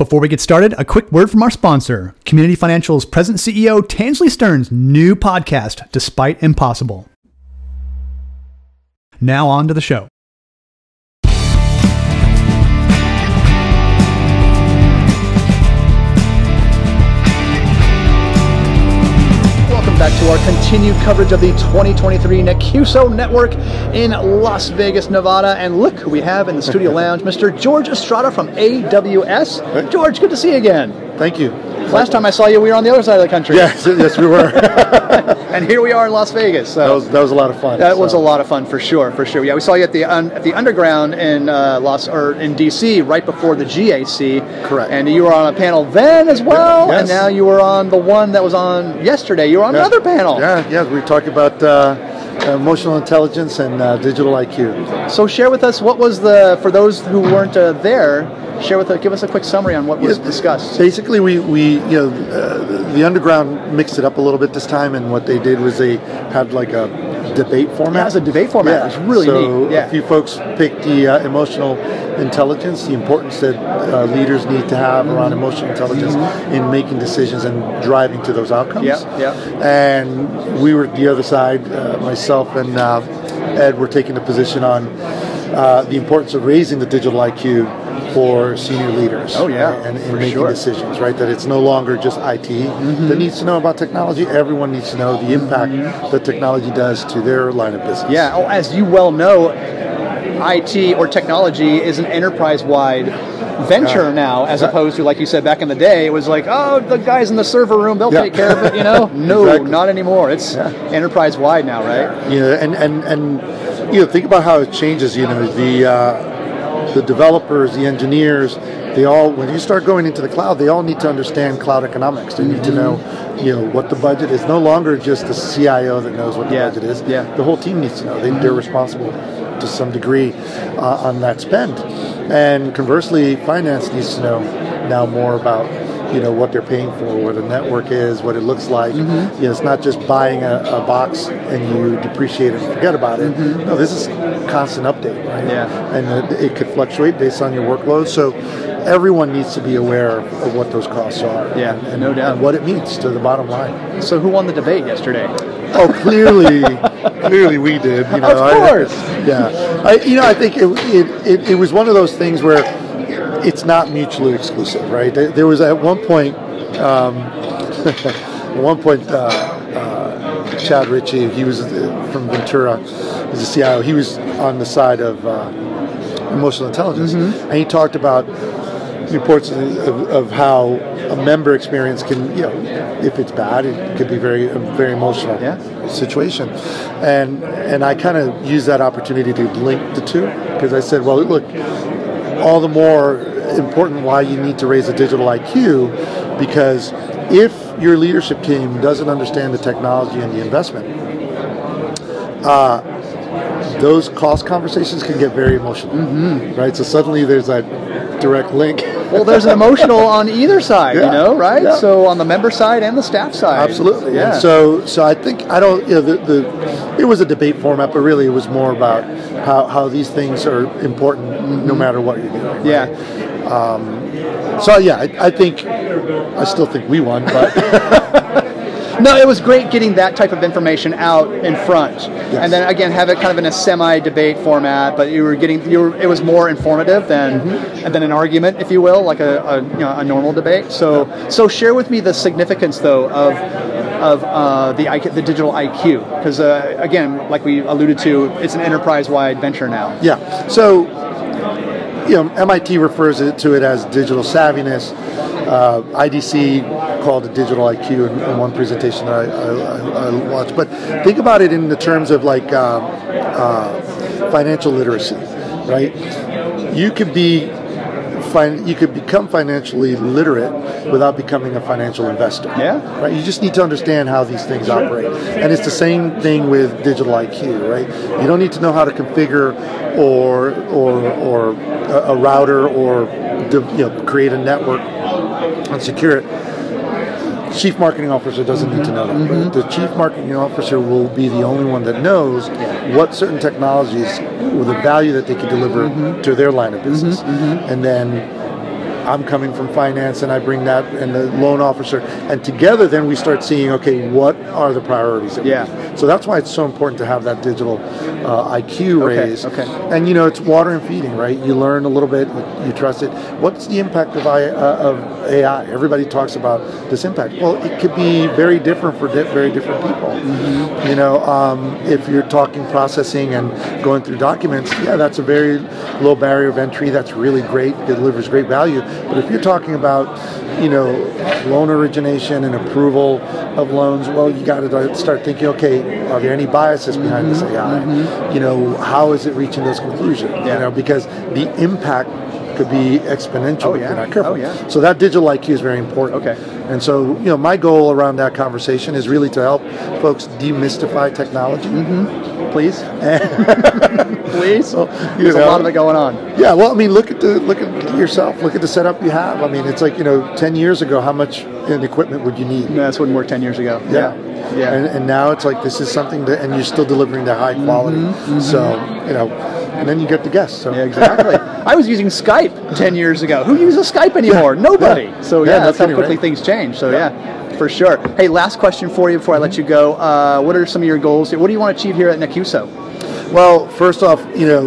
Before we get started, a quick word from our sponsor, Community Financial's President CEO Tansley Stearns' new podcast, Despite Impossible. Now on to the show. Welcome back to our continued coverage of the 2023 Necuso Network in Las Vegas, Nevada. And look who we have in the studio lounge, Mr. George Estrada from AWS. George, good to see you again. Thank you. Last time I saw you, we were on the other side of the country. Yes, we were. And here we are in Las Vegas. So that was a lot of fun. That was a lot of fun for sure. Yeah, we saw you at the Underground in in DC right before the GAC. Correct. And you were on a panel then as well. Yes. And now you were on the one that was on yesterday. You were on another panel. Yeah. We were talking about emotional intelligence and digital IQ. So share with us what was for those who weren't there. Give us a quick summary on what was discussed. Basically, the Underground mixed it up a little bit this time, and what they did was they had like a debate format. Yeah, it was a debate format. Yeah. It was really neat. Yeah. A few folks picked the emotional intelligence, the importance that leaders need to have around emotional intelligence in making decisions and driving to those outcomes. Yeah. And we were the other side. Myself and Ed were taking a position on the importance of raising the digital IQ for senior leaders. Oh yeah, and making decisions, right? That it's no longer just IT that needs to know about technology. Everyone needs to know the impact that technology does to their line of business. Yeah, as you well know, IT or technology is an enterprise-wide venture now, as opposed to, like you said, back in the day, it was like, oh, the guys in the server room, they'll take care of it, No, exactly. Not anymore. It's enterprise-wide now, right? And think about how it changes, the developers, the engineers, they all, when you start going into the cloud, they all need to understand cloud economics. They need to know, what the budget is. No longer just the CIO that knows what the budget is. Yeah. The whole team needs to know. They're responsible to some degree on that spend. And conversely, finance needs to know now more about what they're paying for, what a network is, what it looks like. It's not just buying a box and you depreciate it and forget about it. No, this is constant update, right? Yeah. And it could fluctuate based on your workload. So everyone needs to be aware of what those costs are. Yeah, no doubt. And what it means to the bottom line. So who won the debate yesterday? Oh, clearly we did. Of course. I think it was one of those things where it's not mutually exclusive, right? There was at one point, Chad Ritchie, he was from Ventura, he's a CIO. He was on the side of emotional intelligence, and he talked about the importance of how a member experience can, if it's bad, it could be a very emotional situation. And I kind of used that opportunity to link the two, because I said, well, look, all the more important why you need to raise a digital IQ, because if your leadership team doesn't understand the technology and the investment, those cost conversations can get very emotional, right? So suddenly there's that direct link. Well, there's an emotional on either side, right? Yeah. So on the member side and the staff side. Absolutely. Yeah. And so I think it was a debate format, but really it was more about how these things are important no matter what you're doing. Right? Yeah. I still think we won, but No, it was great getting that type of information out in front, and then again have it kind of in a semi-debate format. But it was more informative than an argument, if you will, like a normal debate. So share with me the significance though of the digital IQ, because again, like we alluded to, it's an enterprise-wide venture now. Yeah. So MIT refers to it as digital savviness. IDC called it digital IQ in one presentation that I watched. But think about it in the terms of like financial literacy, right? You could become financially literate without becoming a financial investor. Yeah. Right. You just need to understand how these things operate, and it's the same thing with digital IQ, right? You don't need to know how to configure or a router or create a network and secure it. Chief marketing officer doesn't need to know that. But the chief marketing officer will be the only one that knows what certain technologies, or the value that they can deliver to their line of business, and then I'm coming from finance and I bring that, and the loan officer, and together then we start seeing, okay, what are the priorities that we need? So that's why it's so important to have that digital IQ raised. And it's water and feeding, right? You learn a little bit, you trust it. What's the impact of AI? Everybody talks about this impact. Well, it could be very different for very different people. If you're talking processing and going through documents, that's a very low barrier of entry. That's really great. It delivers great value. But if you're talking about, loan origination and approval of loans, well, you got to start thinking, okay, are there any biases behind this AI? How is it reaching those conclusions? Because the impact could be exponential if you're not careful. So that digital IQ is very important. And so, my goal around that conversation is really to help folks demystify technology. Please. Please. So, there's a lot of it going on. Yeah. Well, I mean, look at yourself. Look at the setup you have. I mean, it's like 10 years ago, how much equipment would you need? No, this wouldn't work 10 years ago. Yeah. And now it's like this is something that, and you're still delivering the high quality. So and then you get the guests. So. Yeah, exactly. I was using Skype 10 years ago. Who uses Skype anymore? Nobody. So that's how quickly things change. So for sure. Hey, last question for you before I let you go. What are some of your goals? What do you want to achieve here at Nacuso? Well, first off,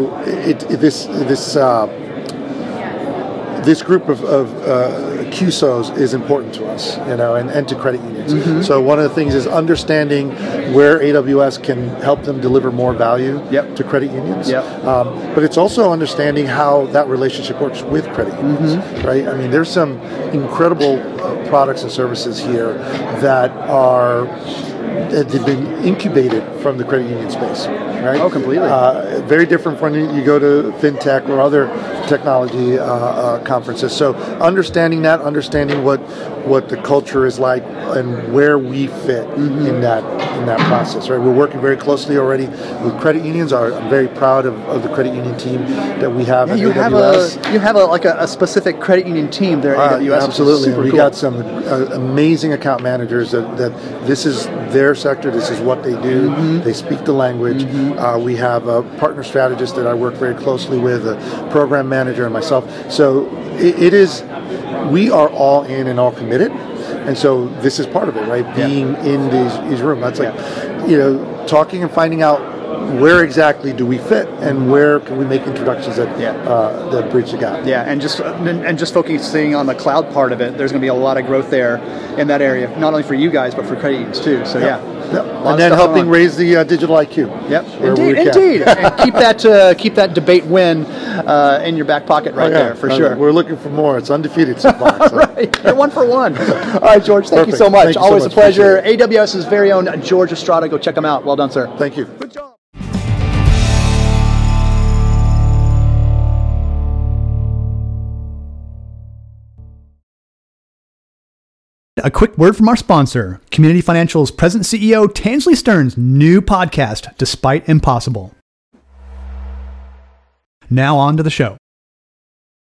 this group of CUSOs is important to us, and to credit unions. So one of the things is understanding where AWS can help them deliver more value to credit unions. But it's also understanding how that relationship works with credit unions, right? I mean, there's some incredible products and services here that they've been incubated from the credit union space, right? Oh, completely. Very different from when you go to FinTech or other technology conferences. So understanding what the culture is like and where we fit in that process, right? We're working very closely already with credit unions. I'm very proud of the credit union team that we have at AWS. You have a specific credit union team there at AWS. Absolutely. Super we cool. got some amazing account managers that this is their sector, this is what they do. They speak the language. We have a partner strategist that I work very closely with, a program manager, and myself. So we are all in and all committed. And so this is part of it, right? Being in these rooms. That's like, talking and finding out where exactly do we fit and where can we make introductions that bridge the gap. Yeah, and just focusing on the cloud part of it, there's going to be a lot of growth there in that area, not only for you guys, but for credit unions too. So and then helping raise the digital IQ. Indeed. And keep that debate win in your back pocket there, for sure. We're looking for more. It's undefeated so far. So. Right, you're 1 for 1. All right, George, thank you so much. Always a pleasure. AWS's very own George Estrada. Go check him out. Well done, sir. Thank you. Good job. A quick word from our sponsor, Community Financial's President CEO Tansley Stearns' new podcast, Despite Impossible. Now on to the show.